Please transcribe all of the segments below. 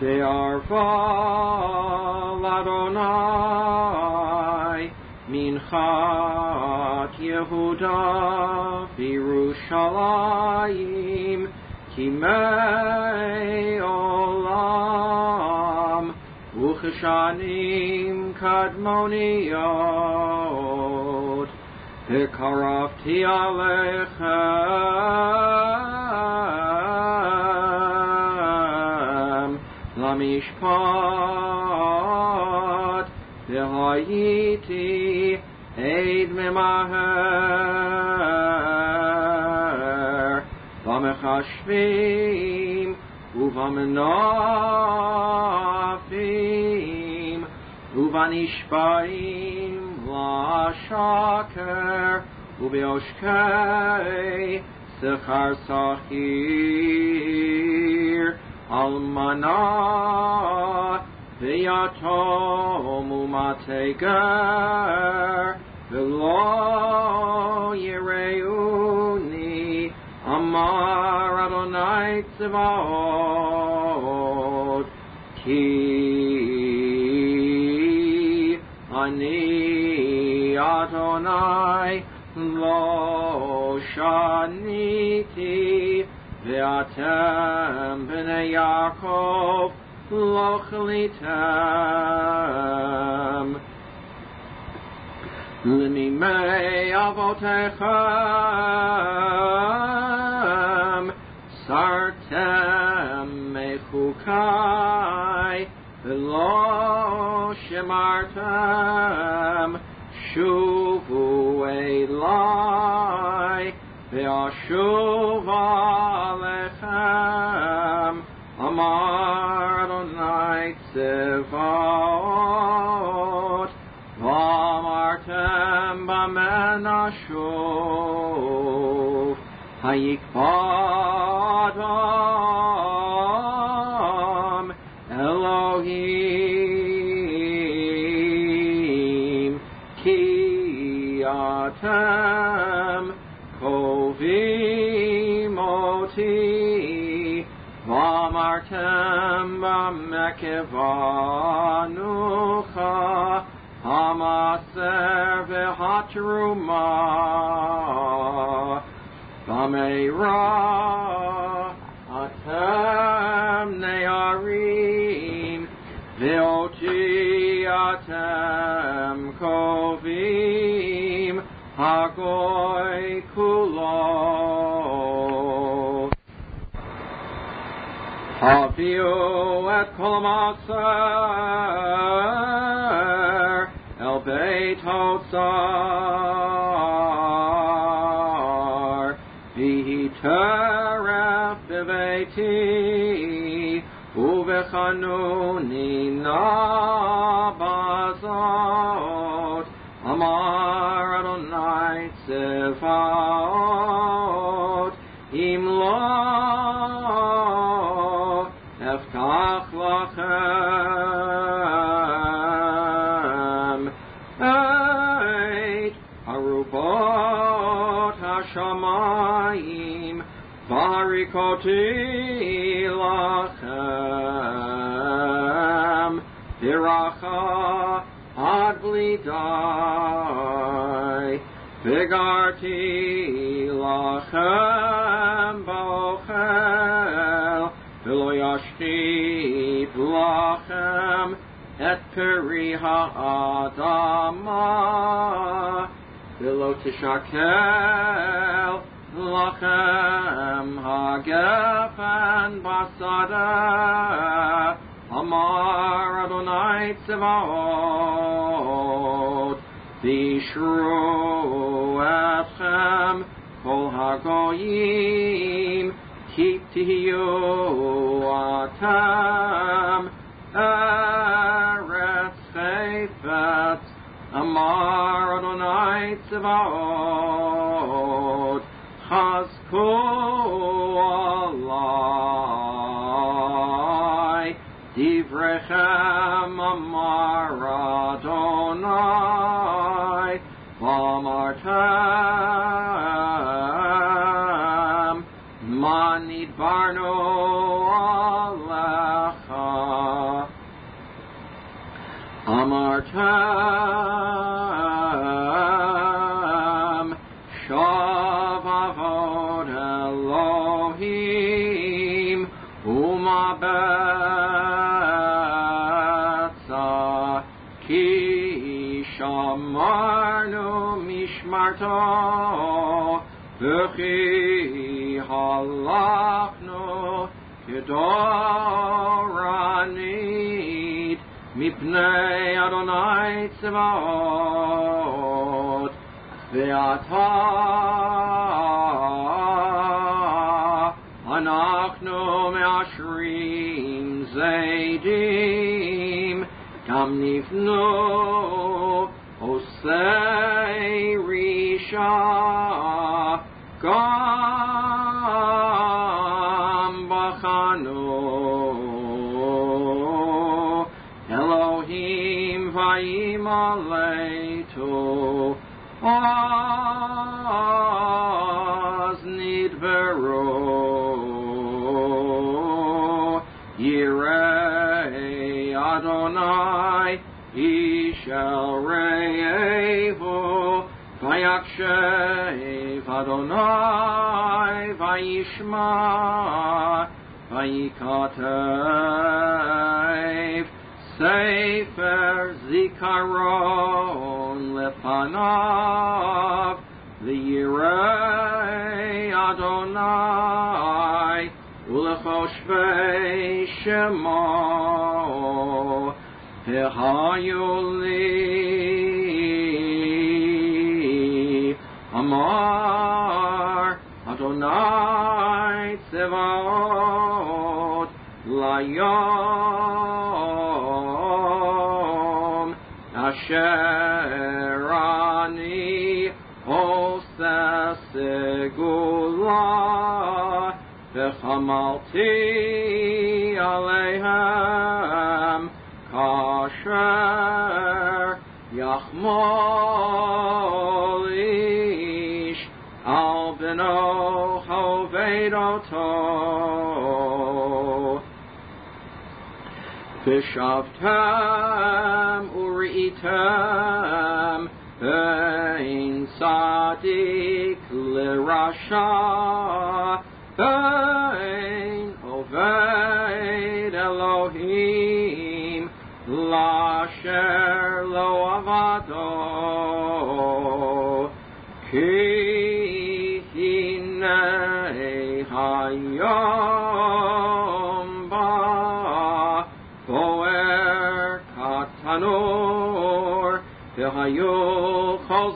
Te'arva l'Adonai Minchat Yehuda V'Yerushalayim Kimei Olam Ucheshanim Kadmoniyot V'Karafti Alechem Lamishpat V'Hayiti Eid Memaher V'Mechashvim Uvamenafim Uvanishbaim L'Shaker Ubeoshkei Sechar Sachir Almanah V'Yatom Umateger V'lo Yireuni Amar Adonai Tzevaot Ki Ani Adonai Lo Shaniti Ve'atem B'nei Yaakov Lo Chalitem L'nimei Avotechem Sartem Mechukai V'lo Shemartem Shuvu Elai Ve'ashuv Alechem Amar Adonai Tzevaot V'amartem B'men Ashuv Hayikvad Adam Elohim Ki Atem Kovim Oti V'amartem B'mekevanucha Hamaser V'hatruma V'meira Atem Ne'arim V'oti Atem Kovim Hagoy Kulo Haviu et Kol Maser El Beit Hotzar Vihi Teref Bebeiti Uvechanuni Nabazot Amar Adonai Tzevaot Im Lo Eftach Lachem Eit Arubot HaShamayim Varikoti Lachem Viracha Ad Blidai Vigarti Lachem Bochel V'lo Yashchit Lachem Et Peri Ha'adama V'lo Tishakel Lachem Hagefen Basada Amar Adonai Tzevaot Vishru Etchem Kol HaGoyim Keep Tihiyu Atem Eretz Chayfetz Amar Adonai Tzevaot Chazku Alai Divrechem Amar Adonai V'amartem Manidbarnu Alecha Hashem Shav Avod Elohim Umabetza Ki Shamarnu Mishmarto V'chi Halachnu Kedoranit Mipnei Adonai Tzvaot Ve'ata Anachnu Me'ashrim Zeidim Gam Nifnu Osei Risha Gam Bachanu Elohim Vayimaletu Oz Nidberu Yirei Adonai Ishel Re'evu Vayakshev Adonai Vayishma Vayikatev Sefer Zikaron Lefanav V'yirei Adonai Ulechoshvei Shemo V'hayuli Amar Adonai Tzevaot Layom Asher Ani Oseh Segula V'chamalti Aleihem Kasher Yachmol Ish Al Beno Chovedoto V'shavtem Uri'item Ein Sadik L'Rasha Ein Oved Elohim L'asher Lo Avado Ki Hinei Hayom Ba Boer Katanor V'hayu Chol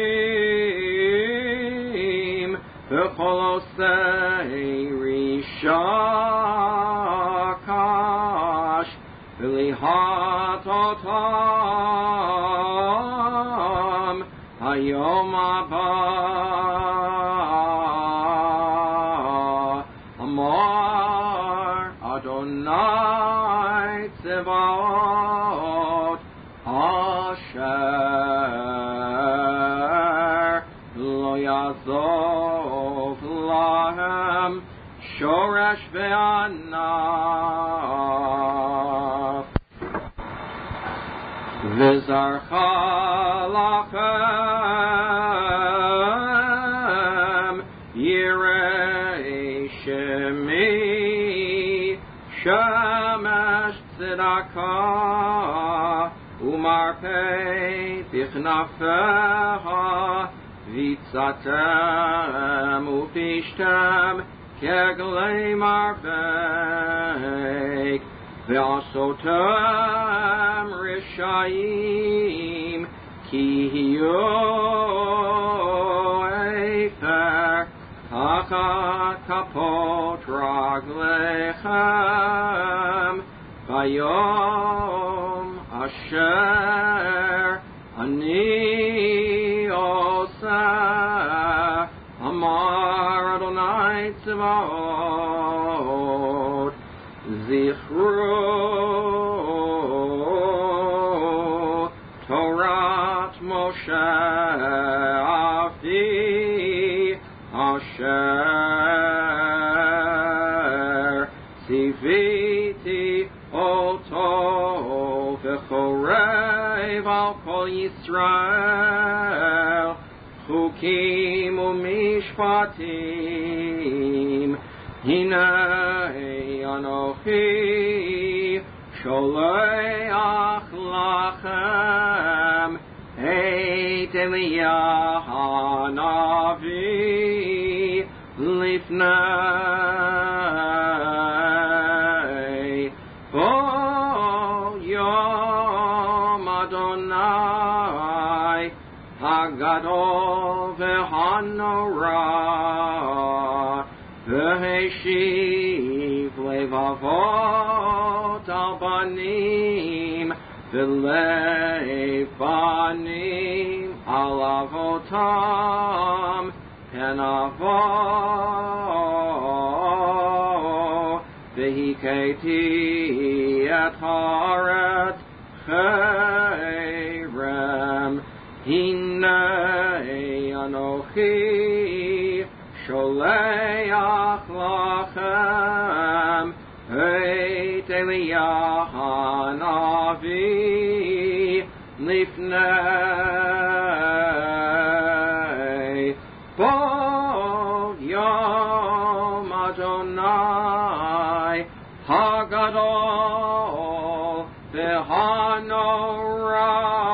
Zeidim V'chol Osei Risha Kash V'lihat Otam Hayom Haba Amar Adonai Tzevaot Asher Lo Yazov Lahem Shoresh Ve'anaf V'zarcha Lachem Yirei Shemi Shemesh Tzedakah Umarpei Bichnafeha Vitzatem Upishtem Keglei Marpei Ve'asotem Rishayim Ki hiyo Efer Tachat Kapot Raglechem Vayom Asher Ani Oseh Amar Adonai Tzvaot Zichru Torat Moshe Avdi Asher Siv Viti oto v'chorev al kol Yisrael chukim u'mishpatim Hinei anochi sholeach lachem et Eliyah hanavi lifnei bo yom Adonai hagadol v'hanora v'heshiv levavot al banim v'lev banim al avotam kenavo v'hiketi et haaret cherem hinei anochi sholeach lachem et Eliyah hanavi lifnei bo yom Adonai hagadol v'hanora